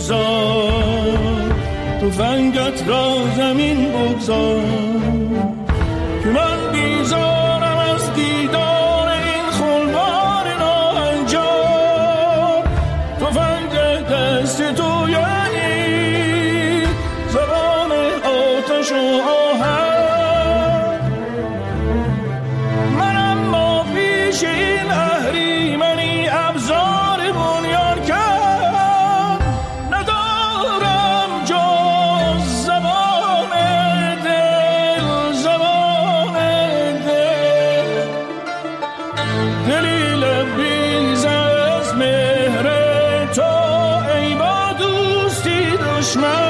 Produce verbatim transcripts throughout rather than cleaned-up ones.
بگذار، تفنگت را زمین بگذار، که من بیزارم از دیدار این خونبار ناهنجار. تفنگ دست تو یعنی زبان آتش و آهن، من اما پیش این اهریمنی ابزار بنیان کن ندارم جز زبان دل، زبان دل، دلی لبریز از مهر تو ای با دوستی دشمن.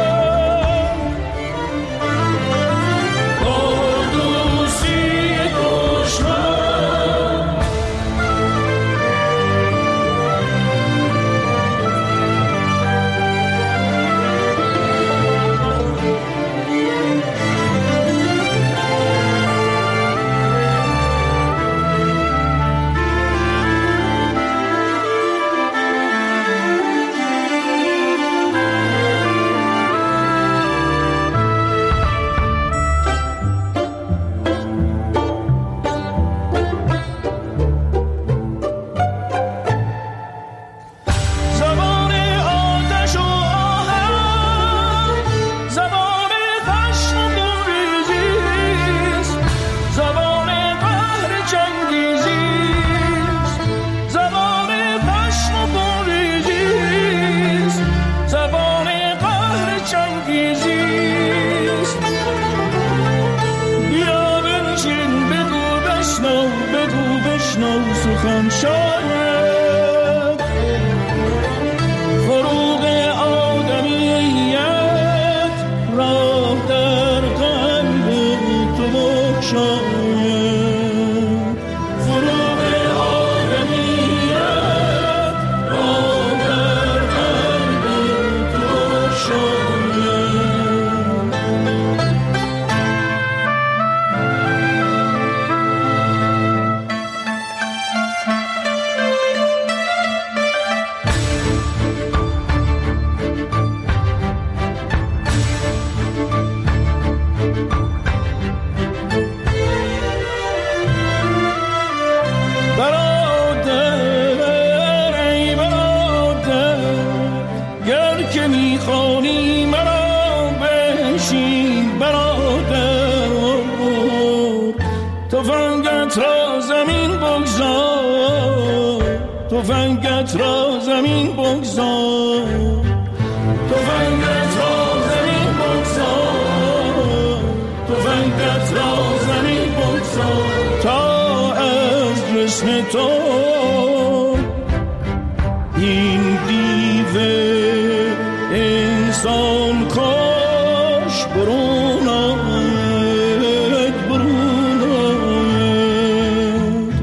سخن شاید فروغ آدمیت راه در قلب تو بخشاید، فروغ آدمیت راه در قلب تو بخشاید. تفنگت را زمین بگذار، تفنگت را زمین بگذار، تفنگت را زمین بگذار، تفنگت را زمین بگذار، تا از جسم تو این دیو انسان کاش برون آید، برون آید.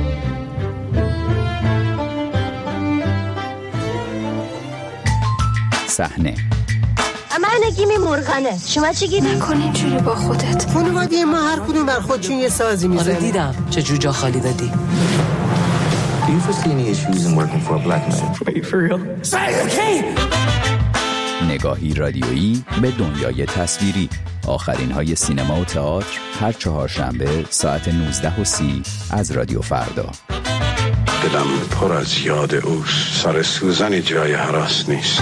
صحنه اما نگیمی مرغنه، شما چی گیدی؟ نکن اینجوری با خودت. خانواده ما هر کدوم بر خودشون یه سازی میزنه. آره دیدم چه جوجا خالی دادی. Do you foresee any issues in working for a black man? Are you for real? نگاهی رادیویی به دنیای تصویری. آخرین های سینما و تئاتر هر چهارشنبه ساعت نوزده و سی از رادیو فردا. دلم پر از یاد اوست، سر سوزنی جای هراس نیست.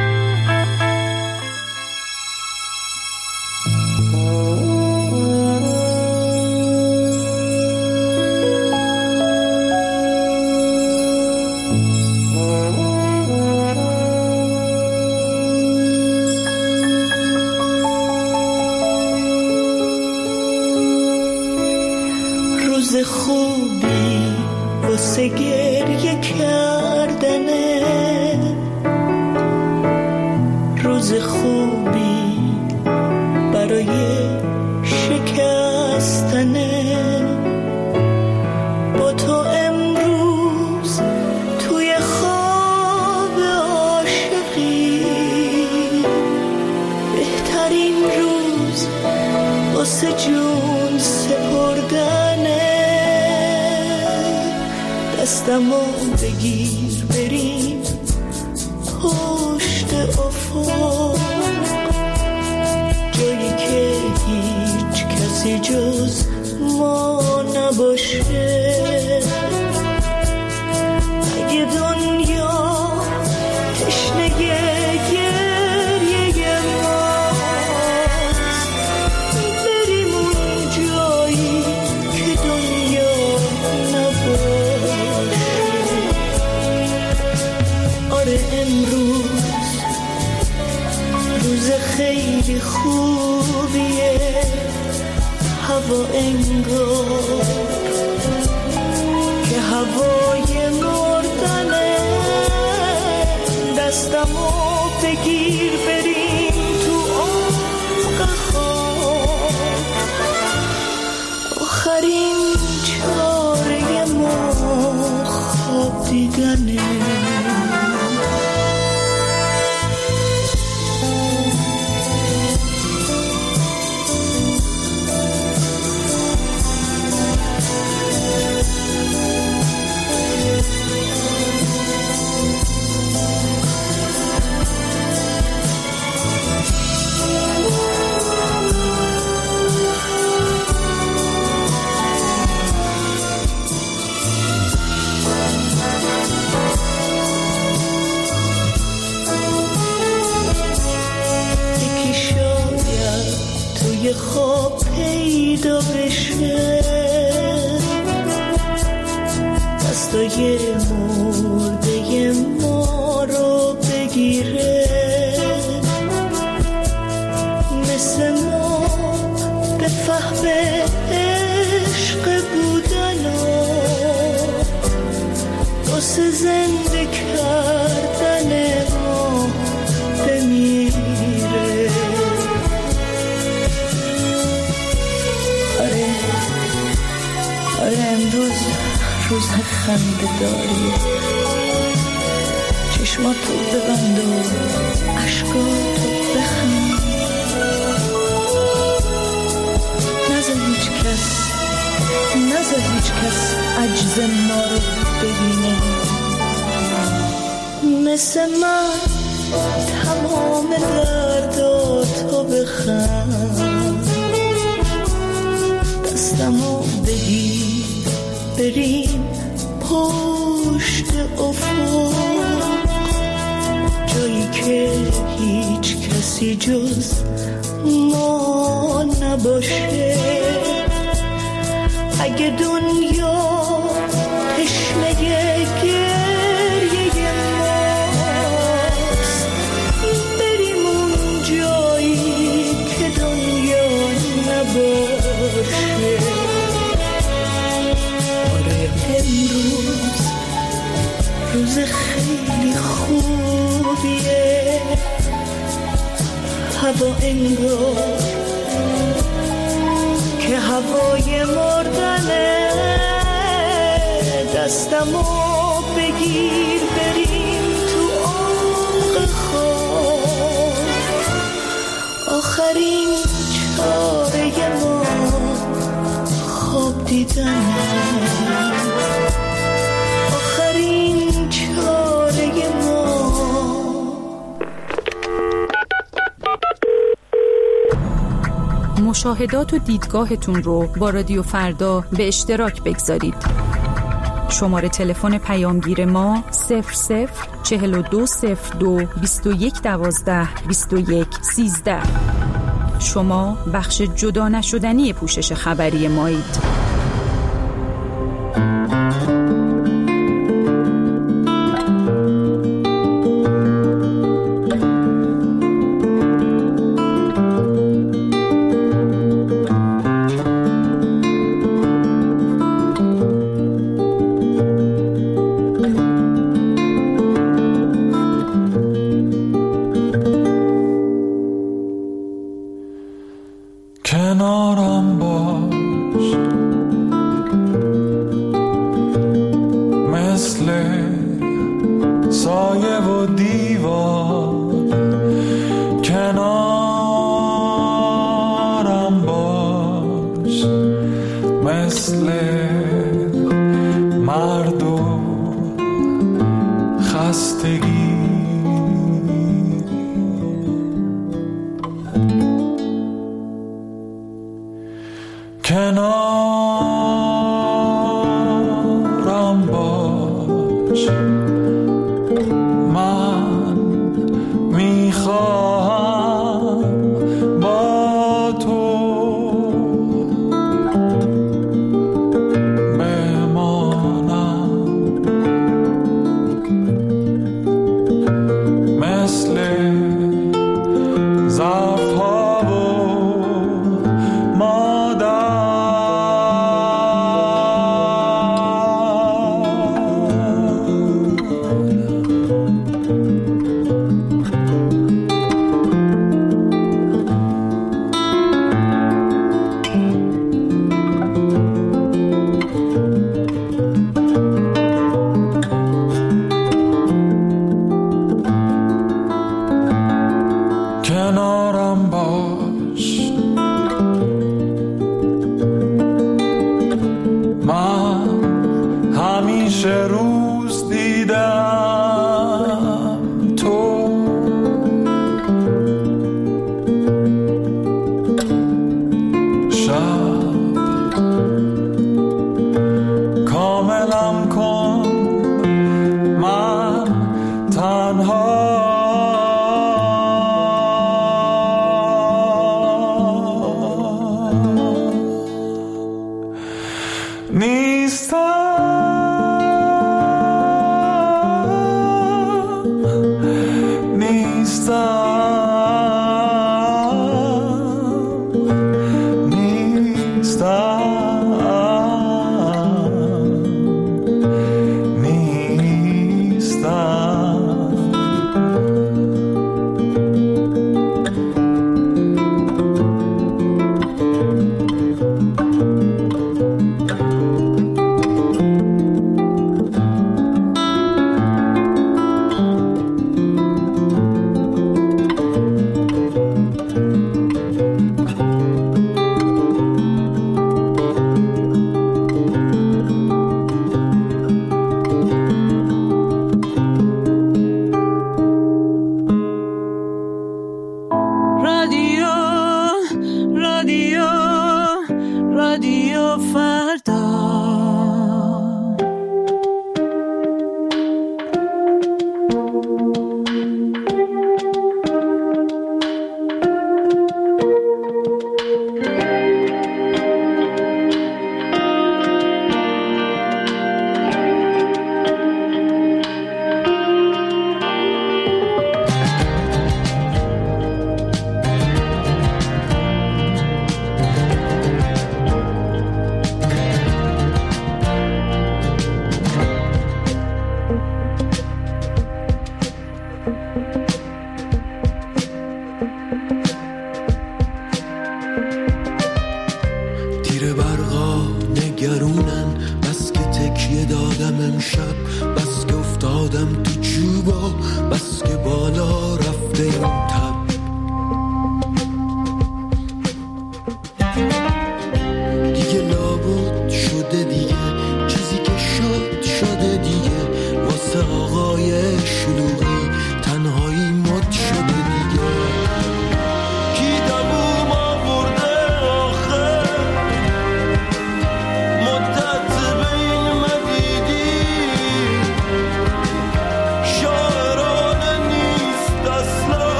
روز خوبی واسه گریه کردنه، روز خوبی برای شکستنه. با تو امروز توی خواب عاشقی، بهترین روز واسه جون سپردنه. دستمو بگیر بریم پشت افق، جایی که هیچ کسی جز ما نباشه. اگه دنیا تشنه گریه ماست، بریم اون جایی که دنیا نباشه. آره امروز روز خیلی خوبیه، هوا انگار که هوای مردنه. دستمو بگیر بریم تو عمق خواب، آخرین چاره ما خواب دیدنه. خواب پیدا بشه، دستای مرده ما رو بگیره، مثل ما به فهم عشق بودن و واسه زنده کردن ما بمیره. آره امروز روز خنده داریه، چشماتو ببند و عشقاتو بخند، نذار هیچ کس نذار هیچ کس عجز ما رو ببینه. مثل من تمام درداتو بخند، دستمو بگیر بریم پشت افق، جایی که هیچ کسی جز ما نباشه. اگه دنیا تشنه گریه ماست، بریم اون جایی که دنیا نباشه. امروز روز خیلی خوبیه، هوا انگار که هوای مردنه. دستمو بگیر بریم تو عمق خواب، آخرین چاره ما خواب دیدنه. مشاهدات و دیدگاهتون رو با رادیو فردا به اشتراک بگذارید. شماره تلفن پیامگیر ما صفر صفر چهل و دو صفر دو بیست و یک دوازده بیست و یک سیزده. شما بخش جدا نشدنی پوشش خبری مایید. کنارم باش میخواهم با تو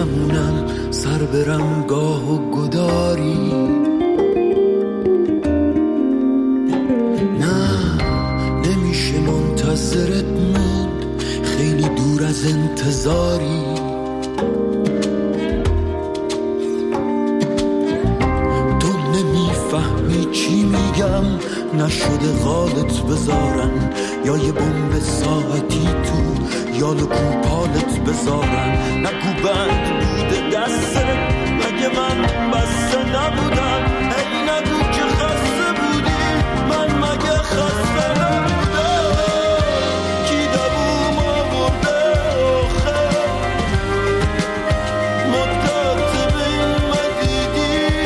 نمونم سر برم گاه و گداری. نه نمیشه منتظرت موند، خیلی دور از انتظاری. تو نمیفهمی چی میگم، نشده غالت بذارن یا یه بمب ساعتی تو یا لکوپالت بذارن. نگو بند بوده دسته مگه من بسته نبودم، ای نگو که خسته بودی من مگه خسته نبودم. کی دووم آورده آخه مدت بین مدیدی،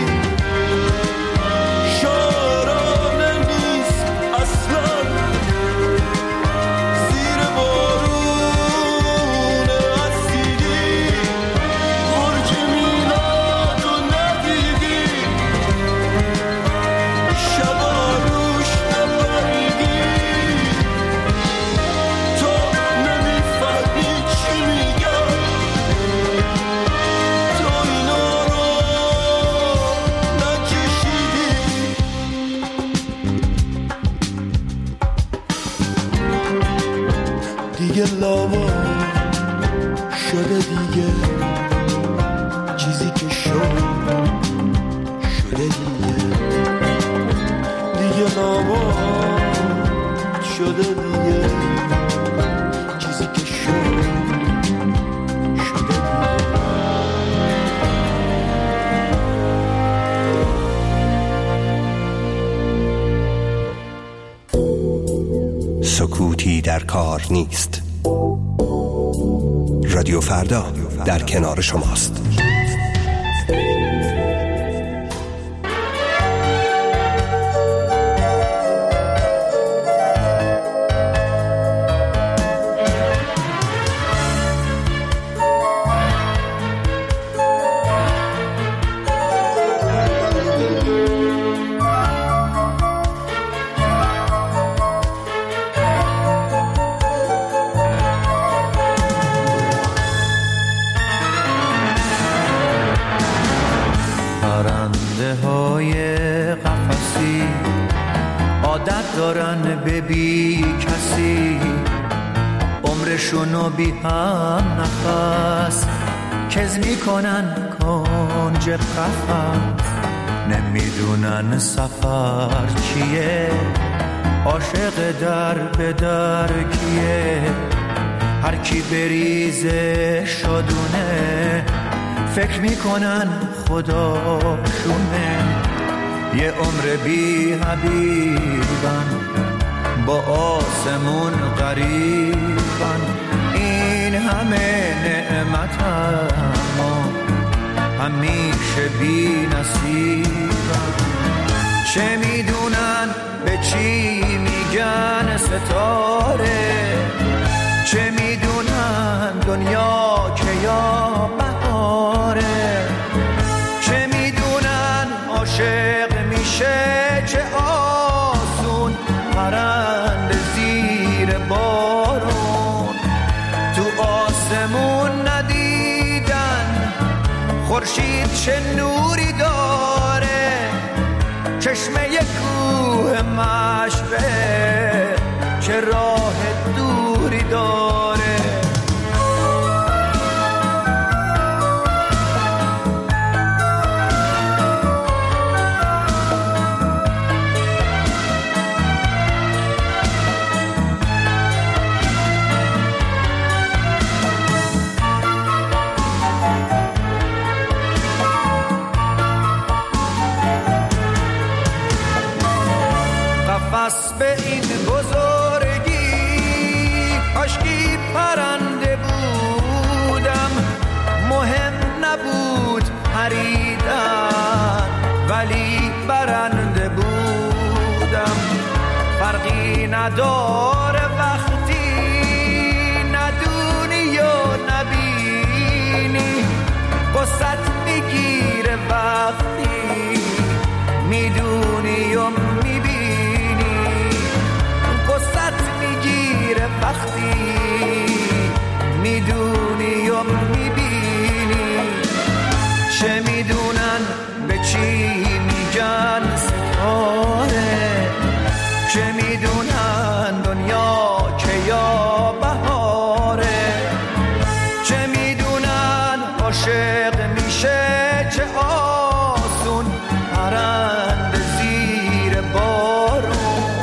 شارانه نیست اصلا زیر بارون اسیدی. برج میلاد رو ندیدی، شبا روش نبریدی. تو نمیفهمی چی میگم، تو اینا رو نکشیدی. دیگه لاوا شده دیگه، چیزی که شد شده دیگه. دیگه لاوا شده دیگه، چیزی که شد شده دیگه. سکوتی در کار نیست. رادیو فردا در کنار شماست. بی کسی عمرشونو بی هم نفس کز میکنن کنج قفس. نمیدونن سفر چیه، عاشق در به در کیه. هر کی بریزه شدونه، فکر میکنن خداشونه. یه عمر بی حبیبن، با آسمون غریبن. این همه نعمت اما همیشه بی نصیبن. چه میدونن به چی میگن ستاره، چه میدونن دنیا که یا بهاره. چه میدونن عاشق میشه چه آسون، پرند زیر بارون. تو آسمون ندیدن خورشید چه نوری داره، چشمه کوه مشبه چه راه دوری داره. قفس به این بزرگی کاشکی پرنده بودم. مهم نبود پریدن ولی برنده بودم. فرقی نداره وقتی ندونی و نبینی، قصت میگیره وقتی میدونی و میبینی. قصت میگیره وقتی میدونی و میبینی. چه میدونن به چی میگن ستاره، چه میدونن دنیا که یا بهاره، چه میدونن عاشق میشه چه آسون پرنده زیر بارون.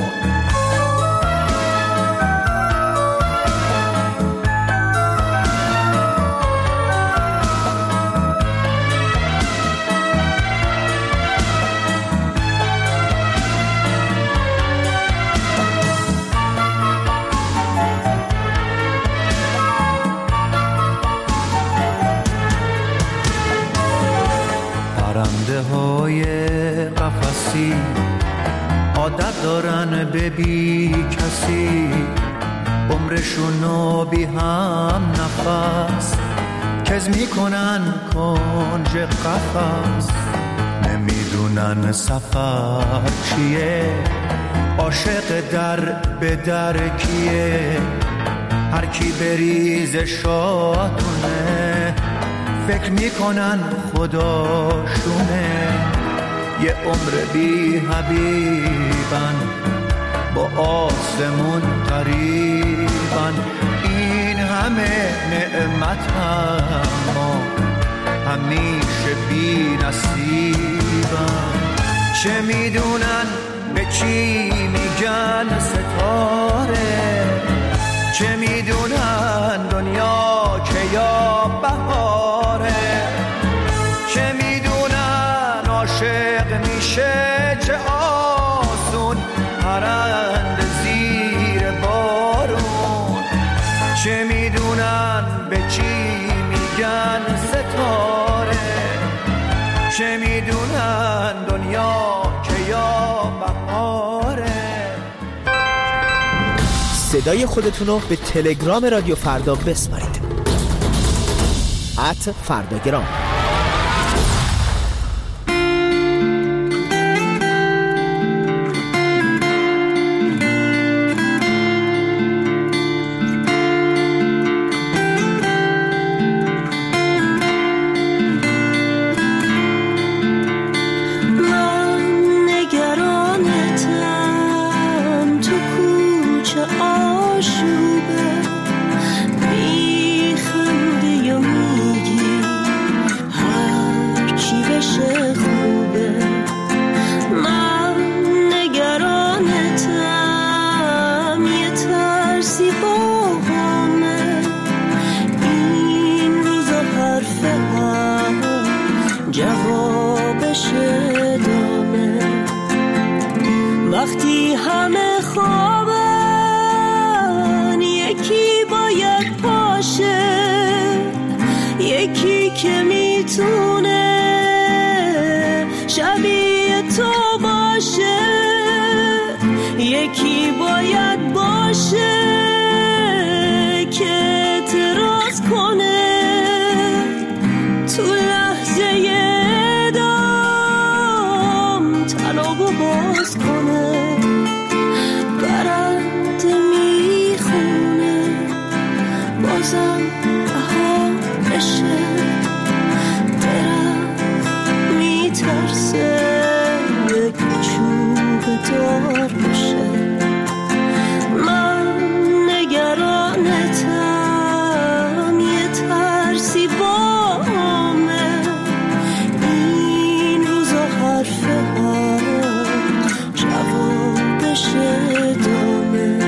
پرنده های قفسی عادت دارن به بی کسی، عمرشونو بی هم نفس کز میکنن کنج قفس. نمیدونن سفر چیه، عاشق در به در کیه، هر کی بریز شادونه فکر میکنن خداشونه. یه عمر بی حبیبن با آسمون قریبن، این همه نعمت اما همیشه بی نصیبن. چه میدونن به چی میگن ستاره، چه میدونن دنیا که یا بهاره، چه میدونن عاشق میشه چه آسون پرنده زیر بارون، چه میدونن به چی میگن ستاره، چه میدونن دنیا که یا بهاره. صدای خودتون رو به تلگرام رادیو فردا بسپارید. ات فرداگرام. وقتی همه خوابن یکی باید پاشه، یکی که میتونه شبیه تو باشه، یکی باید باشه که اعتراض کنه تو لحظه دام تنابو باز کنه. برنده میخونه بازم بها بشه، درم میترسه یک چوب دار بشه. من نگرانتم یه ترسی بامه، این روزا حرفه ها جوابش دامه.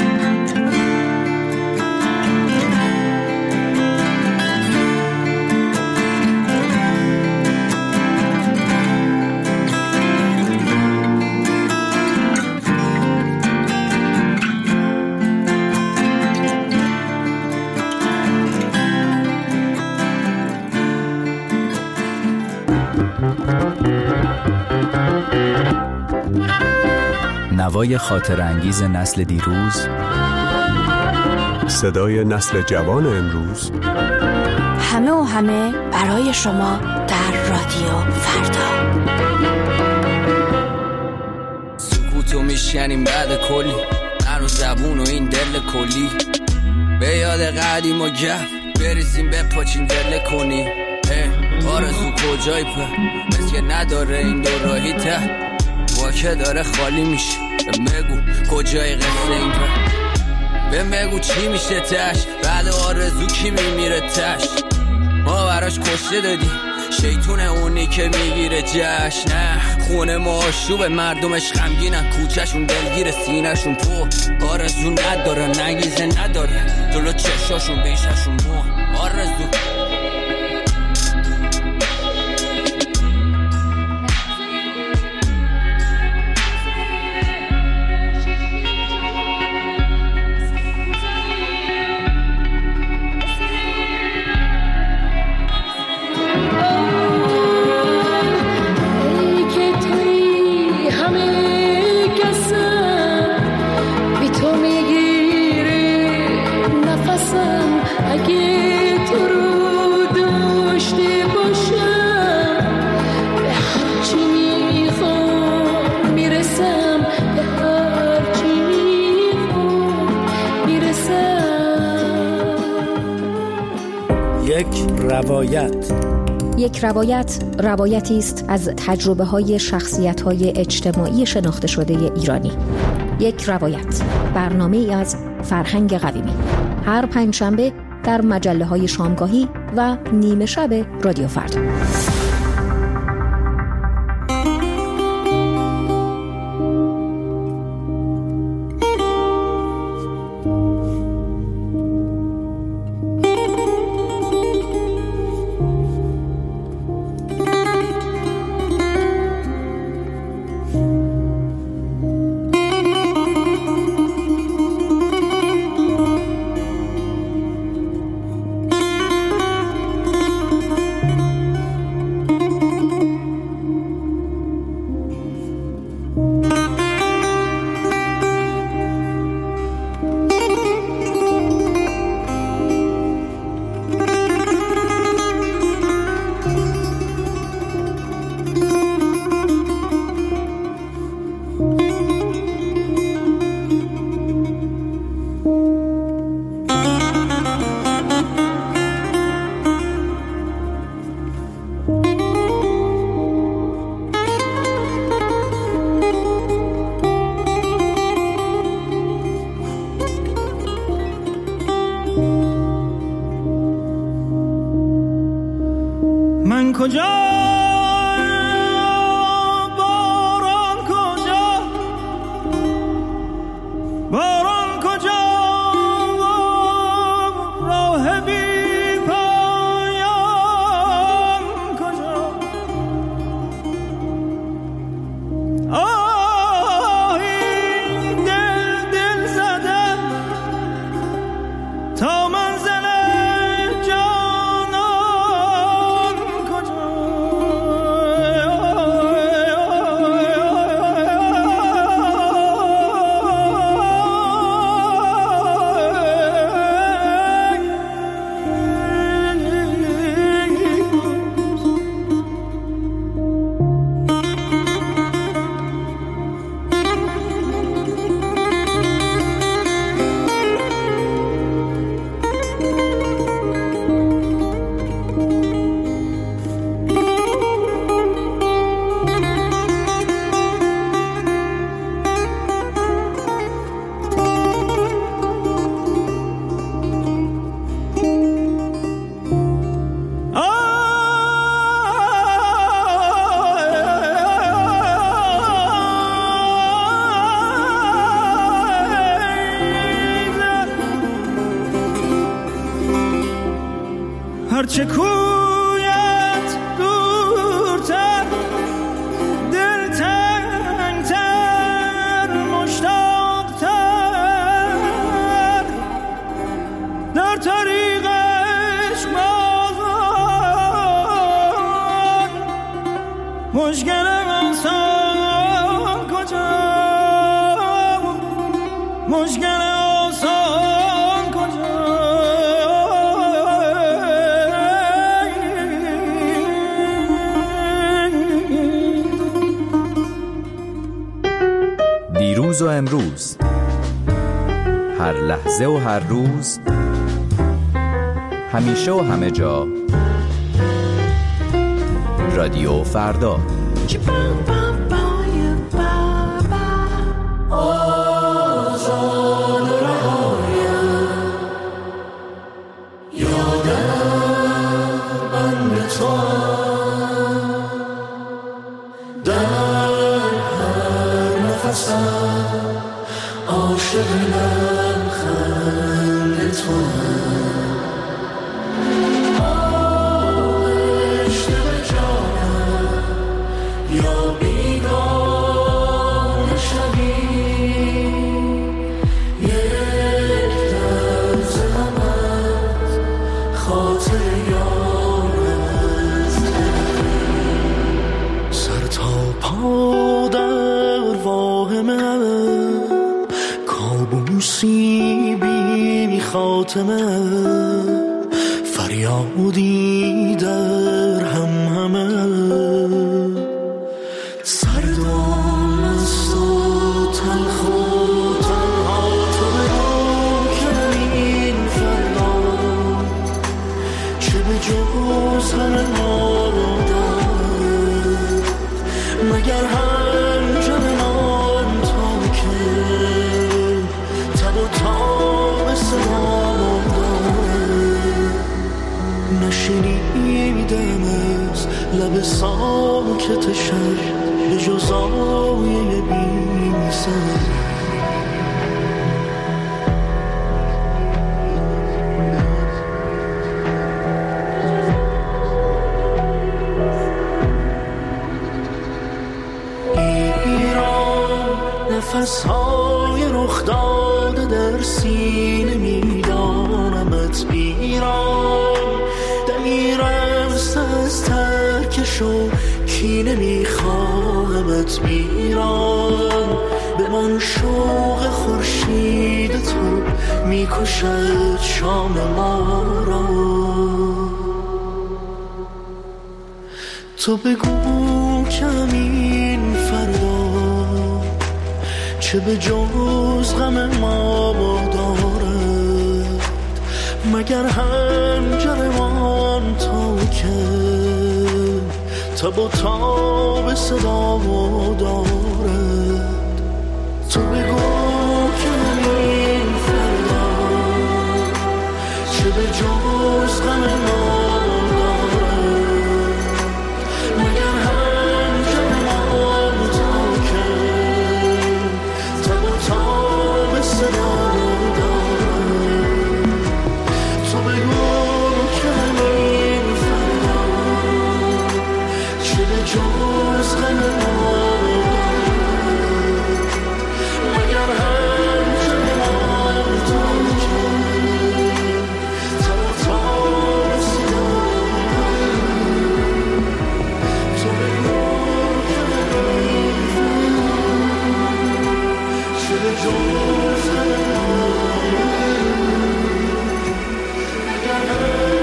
نوای خاطر انگیز نسل دیروز، صدای نسل جوان امروز، همه و همه برای شما در رادیو فردا. سکوتو میشکنیم بعد کلی نرو زبون و این دل کلی، به یاد قدیم و گف بریزیم به پاچین دل کنی. آرزو کجای په مثل که نداره این دو راهی ته واکه داره خالی میشه بگو کجای قصه این په بهم بگو چی میشه تش بعد آرزو کی میمیره تش ما براش کشته دادی شیطون اونی که میگیره جشن نه خونه ما آشوبه مردمش غمگینن کوچهشون دلگیر سینهشون پر آرزو نداره نگیزه نداره جلو چشاشون بیششون مو آرزو روایت. یک روایت روایتی است از تجربه‌های شخصیت‌های اجتماعی شناخته شده ایرانی. یک روایت، برنامه‌ای از فرهنگ قویمی. هر پنجشنبه در مجله‌های شامگاهی و نیمه شب رادیو فردا. کجا باران کجا باران کجا راه بی پایان کجا آهی دل دل زده تا منزل هرچه کویت دورتر دل تنگتر مشتاقتر در طریقش بازان مشکلم آسان کجا مشکلم آسان کجا دیروز و امروز، هر لحظه و هر روز، همیشه و همه جا، رادیو فردا. فریادی در هم همه سردام است و تلخ و تنها تو بگو که این فردا چه به جز همه ما دارد مگر هم جنان تا که تب و تاب صدا نشنیدم از لب ساکت شب به جز آیه بی سر ایران نفسهای رخ داده در سینه میدانمت ایران میرفت از ترکش و کینه میخواهمت ایران به من شوق خورشید تو میکشد شام ما را تو بگو که همین فردا چه به جز غم ما دارد مگر هم جروان تا که تب و تاب صدا دارد تو بگو که این فردا چه به جز غم ما دارد مگر هم جروان تا که تب و تاب صدا جز غم ما مگر هم جوان تا که تا تا صدا تو بگو که چه جز غم ما مگر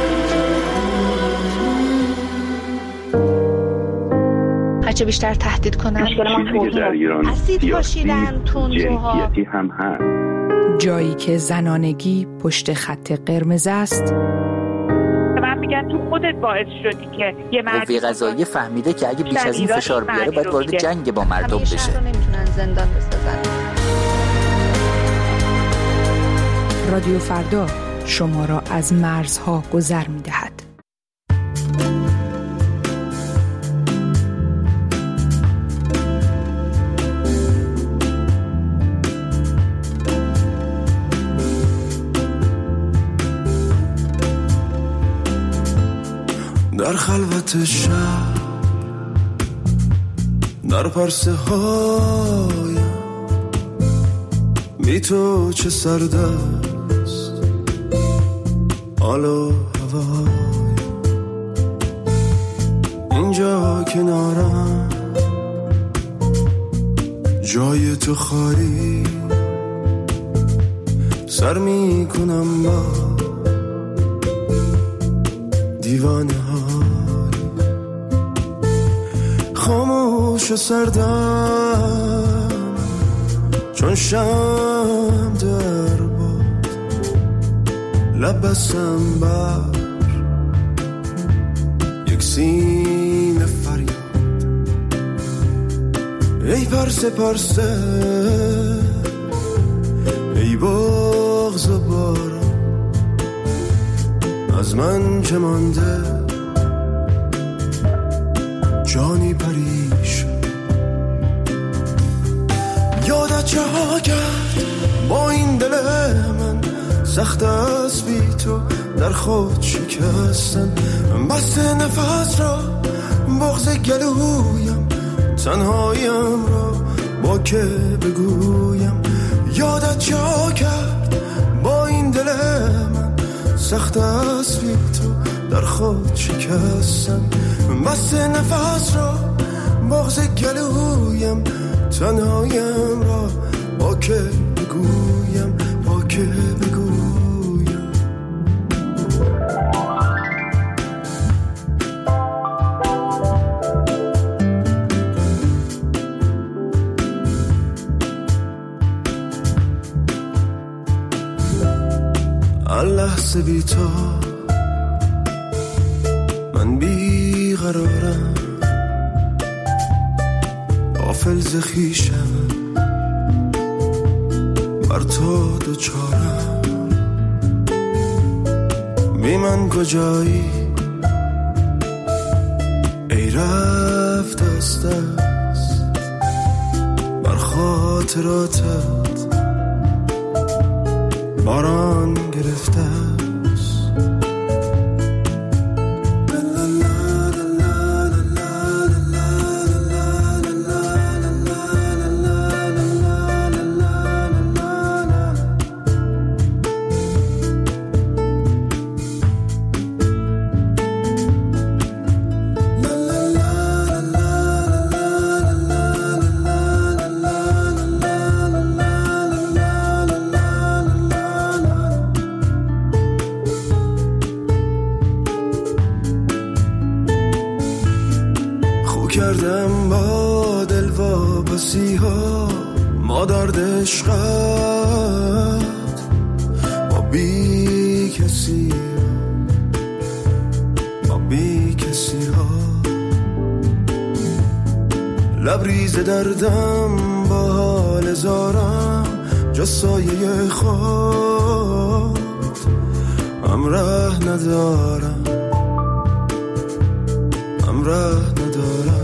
هرچه بیشتر تهدید کنن چیزی در ایران اسید پاشیدن تندروها هم هست. جایی که زنانگی پشت خط قرمز است. من میگن تو خودت باعث شدی که یه مرد قوه قضاییه فهمیده که اگه بیش از این فشار بیاره باید وارد جنگ با مردم بشه. همیشه رو نمیتونن زندان بسازن. رادیو فردا شما را از مرزها گذر میدهد. در خلوت شب در پرسه هایم بی تو چه سرد است حال و هوایم اینجا کنارم جای تو خالی سر می کنم با دیوانه های خاموش و سردم چون شم در باد لبسم بر یک سینه ای پرسه پرسه ای بغض و باران از من چه مانده جانی پریشان یادت چه ها کرد با این دل من سخت است بی تو در خود شکستن بس نفس را بغض گلویم تنهایم را با که بگویم یادت چه ها کرد با این دل من سخت است بی تو در خود شکستن بس نفس را بغض گلویم تنهایم را با که بگویم با که بگویم لحظه بی تو من بی قرارم غافل ز خویشم بر تو دوچارم بی من کجایی ای رفت از دست بر خاطراتت باران گرفته است کردم با دل واپسی ها ما درد عشقت با بی کسی با بی کسی ها لبریز دردم با حال زارم جز سایه خود همراه ندارم همراه ندارم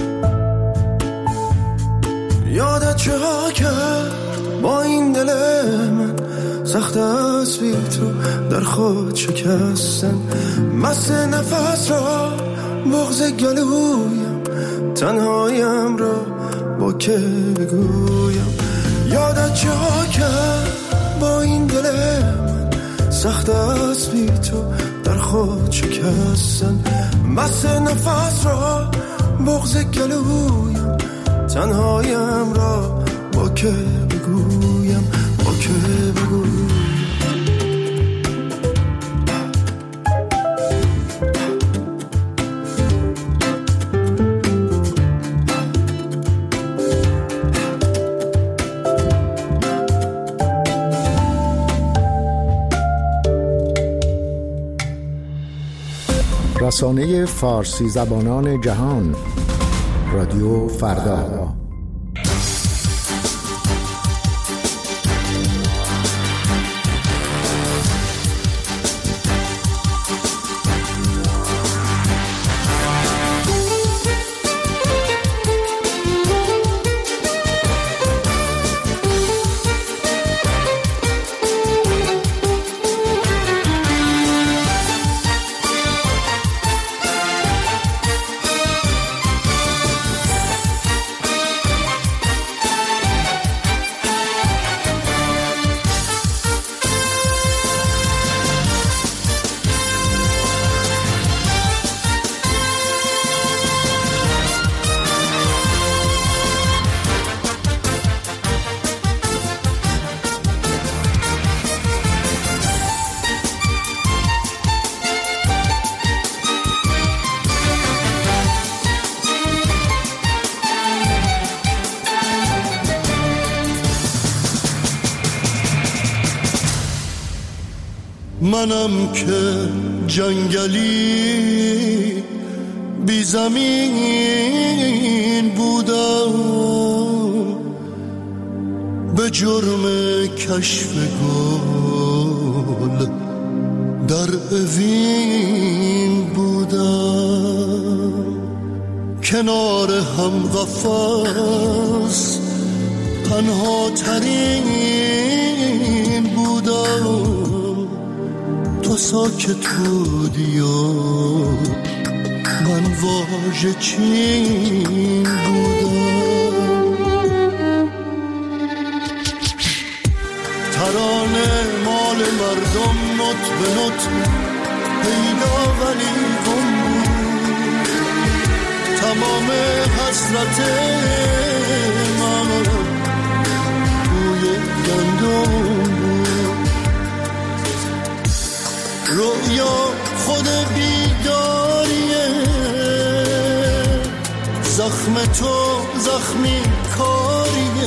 یادت چه ها کرد با این دل من سخت است بی تو در خود شکستن مست نفس را بغض گلویم تنهایم را با که بگویم یادت چه ها کرد با این دل من سخت است بی تو در خود شکستن مست نفس را بغض گلویم تنهایم را با که بگویم با که بگویم رسانه فارسی زبانان جهان رادیو فردا. منم که جنگلی بی زمین بودم به جرم کشف گل در اوین بودم، کنار هم قفس تنها ترین بودم. تو ساکت بودی و من واژه چین بودم. ترانه مال مردم نوت به نوت پیدا ولی گم بود. تمام حسرت من بوی گندم بود. رویا خود بیداریه، زخم تو زخمی کاریه،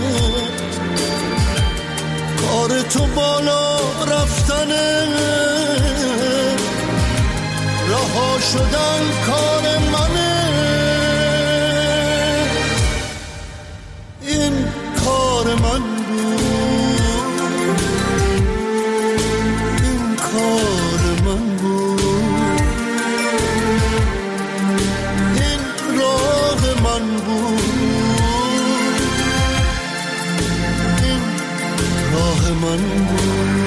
کار تو بالا رفتنه، رها شدن کار منه. این کار من بود، این کار من بود، این راه من بود، این راه من بود.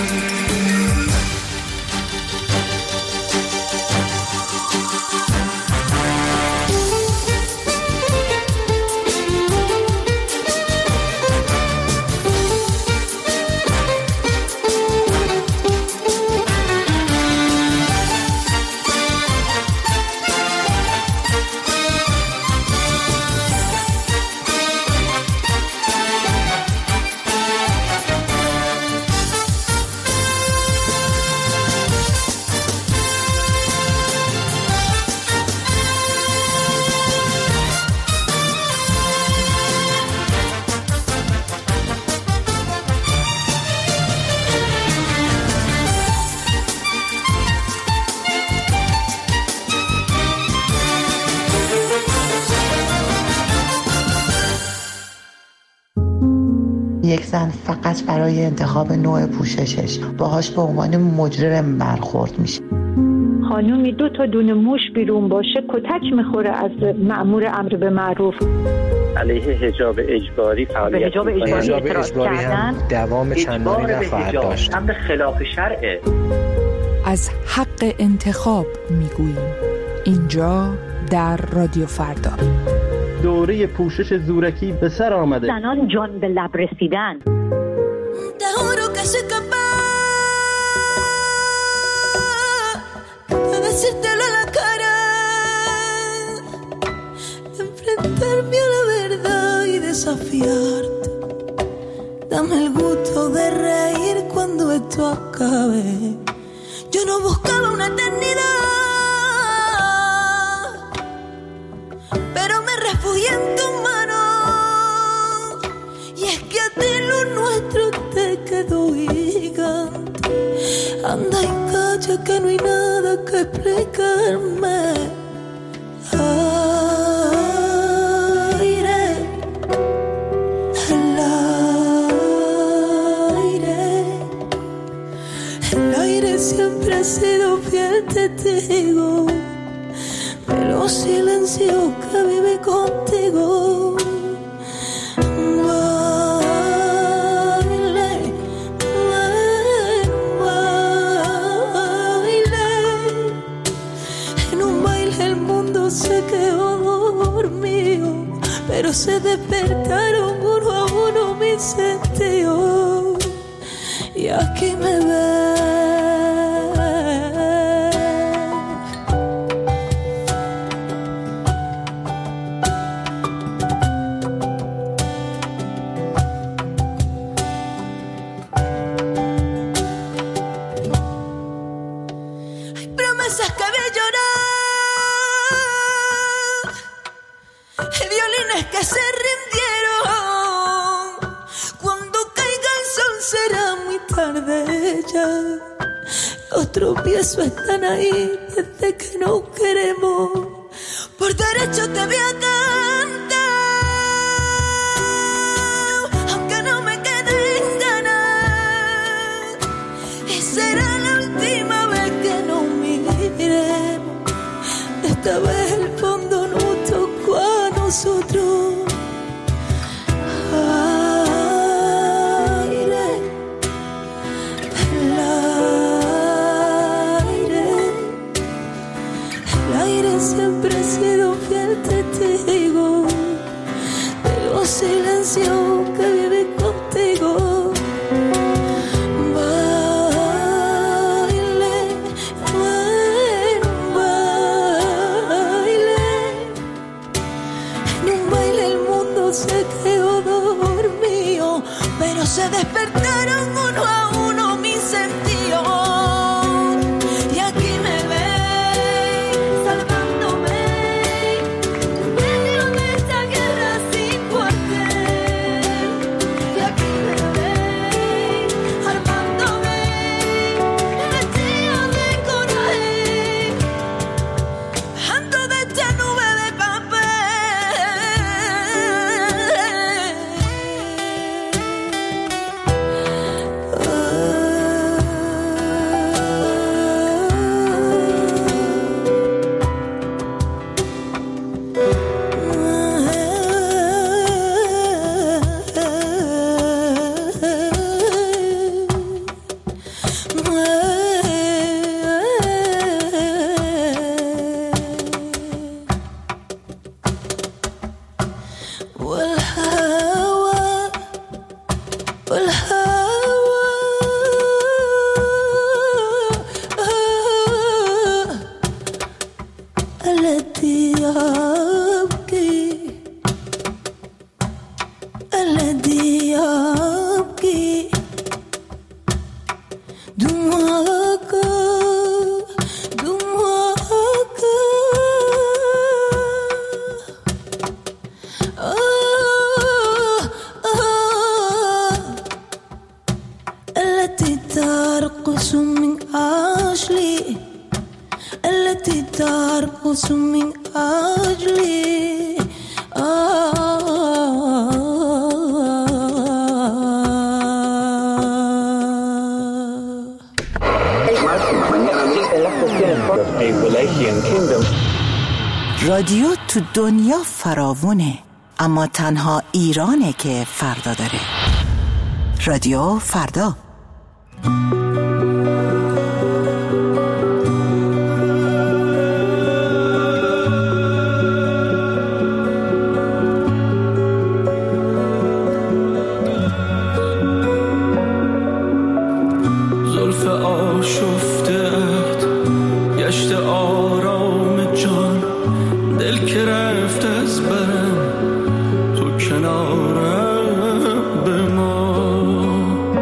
یک زن فقط برای انتخاب نوع پوششش باهاش به عنوان مجرم برخورد میشه. خانومی دو تا دونه موش بیرون باشه کتک میخوره از مأمور امر به معروف. علیه حجاب اجباری فعالیت حجاب اجباری, اجباری هم دوام چندانی نخواهد داشت. امر خلاف شرعه. از حق انتخاب میگوییم اینجا در رادیو فردا. دوره پوشش زورکی به سر آمده. زنان جان به لب رسیدن. Dame el gusto de reír cuando esto acabe. Yo no buscaba una eternidad, pero me refugié en tus manos. Y es que a ti lo nuestro te quedó gigante. Anda y calla que no hay nada que explicarme. Siempre he sido fiel testigo de los silencios que viví contigo. Baile, baile. En un baile el mundo se quedó dormido, pero se despertaron uno a uno mis sentidos. Y aquí me ves. Que se rindieron. Cuando caiga el sol será muy tarde ya. Los tropiezos están ahí desde que nos queremos. Por derecho te voy a cantar, aunque no me quede Se despertaron uno a uno mis sentidos y aquí me ven salvándome en medio de esta guerra sin cuartel. Y aquí me ven armándome vestida de coraje, bajando de esta nube de papel. والهوى والهوى الذي يبكي الذي يبكي دموعك دموعك التي ترقص من أجلي التي ترقص من أجلي رادیو تو دنیا فراوونه، اما تنها ایرانه که فردا داره. رادیو فردا. زلف آشفته‌ات گشت آرام جان، دل که رفت از برم تو کنارم بمان.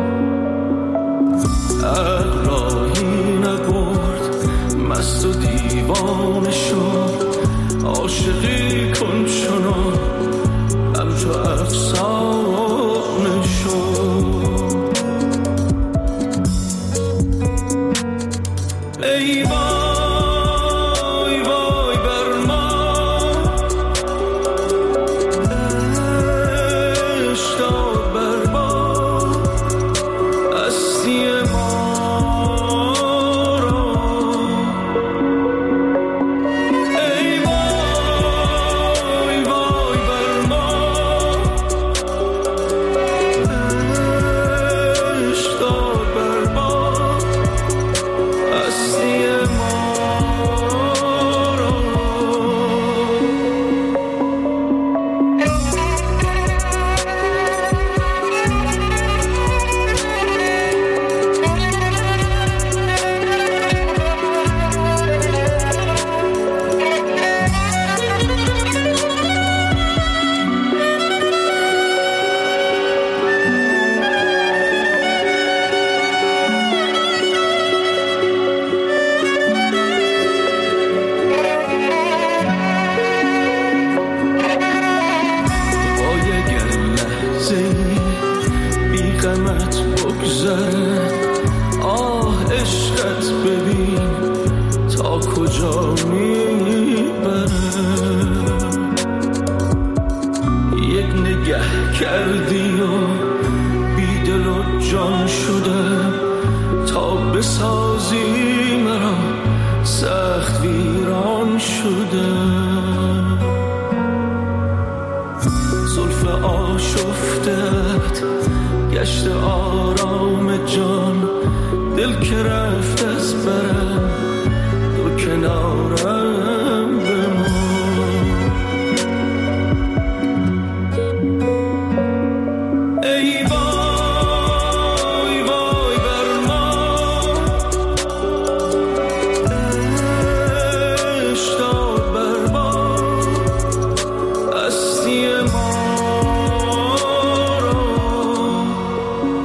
عقل راهی نبرد مست و دیوانه شد، عاشقی کن چنان همچو افسانه شد. ای وای وای بر ما، عشق داد بر ما، هستی ما را. ای وای وای بر ما، عشق داد بر ما، هستی ما را. غمت بگذره، آه عشقت ببین تا کجا میبره. یک نگه کردی و بی دل و جان شده، تا بسازی مرا سخت ویران شده. زلف آشفتت گشت آرام جان، دل که رفت از برم تو کنارم بمان. ای وای وای بر ما، عشق داد بر ما، هستی ما را.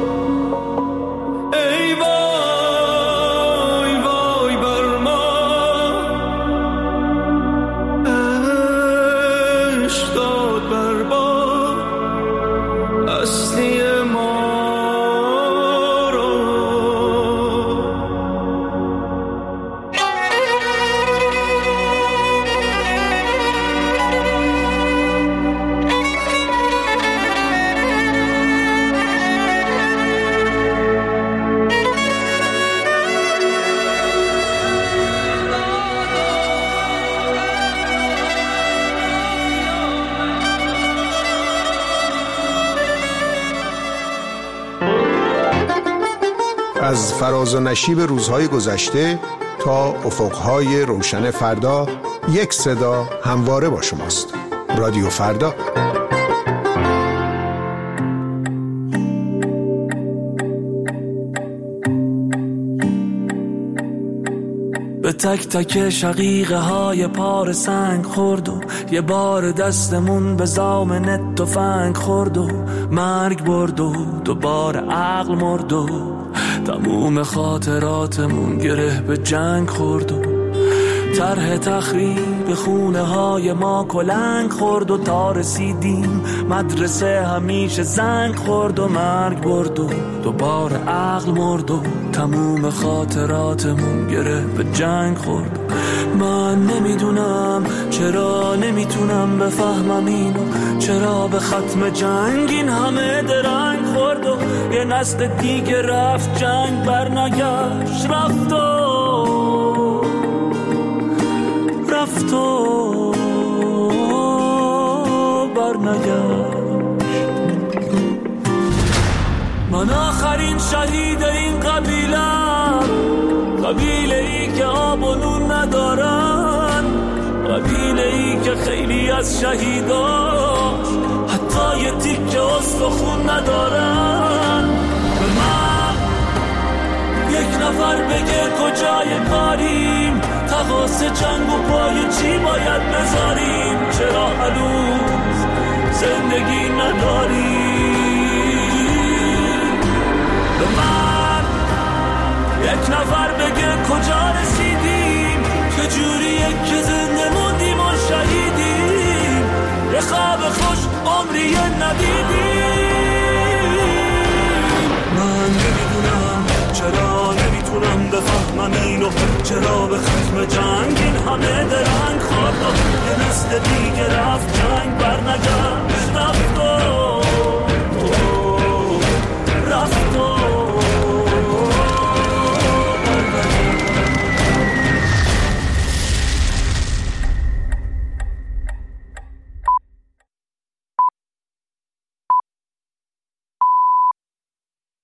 از فراز و نشیب روزهای گذشته تا افقهای روشن فردا، یک صدا همواره با شماست. رادیو فردا. به تک تک شقیقه های پار سنگ خورد و یه بار دستمون به زامن تفنگ خورد و مرگ برد و دوباره عقل مرد و تموم خاطراتمون گره به جنگ خورد و طرح تخریب خونه های ما کلنگ خورد و تا رسیدیم مدرسه همیشه زنگ خورد و مرگ برد و دوباره عقل مرد و تموم خاطراتمون گره به جنگ خورد. من نمیدونم چرا نمیتونم بفهمم اینو، چرا به ختم جنگ این همه درنگ خورد و یه نسل دیگه رفت جنگ برنگشت، رفت و رفت و برنگشت. من آخرین شهید این قبیلم، قبیله ای که آب و نون ندارن، قبیله ای که خیلی از شهیداش حتی یه تیکه استخون ندارن. به من یک نفر بگه کجای کاریم، تقاس جنگ و پای چی باید بذاریم، چرا هنوز زندگی نداریم. به من یک نفر بگه کجا رسیدیم، چجوریه که زنده موندیم و شهیدیم، یه خواب خوش عمری ندیدیم. من نمیدونم چرا نمیتونم بفهمم اینو، چرا به ختم جنگ این همه درنگ خورد و یه نسل دیگه رفت جنگ برنگشت، رفت